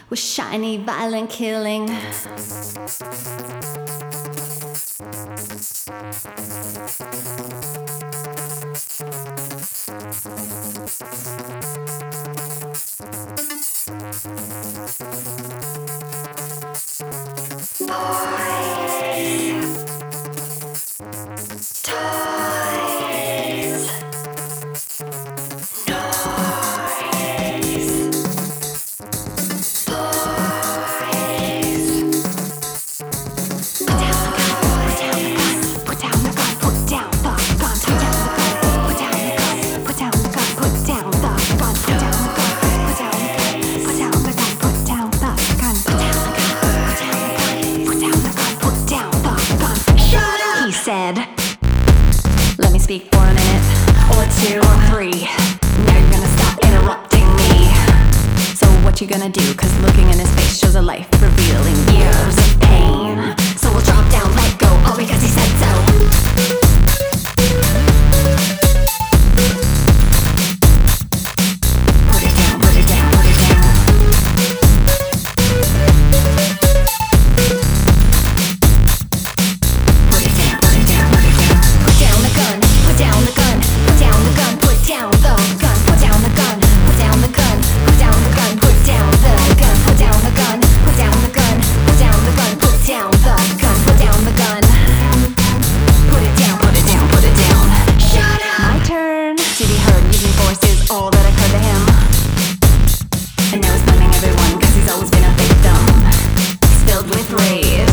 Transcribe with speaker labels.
Speaker 1: with shiny, violent killing. Said, let me speak for a minute, or two, or three. Now you're gonna stop interrupting me. So what you gonna do? Cause looking in his face shows a life revealing years of pain. So we'll drop down, let go, all because he said so. Put it down, put it down, put it down. All that occurred to him, and now he's blaming everyone cause he's always been a victim. He's filled with rage.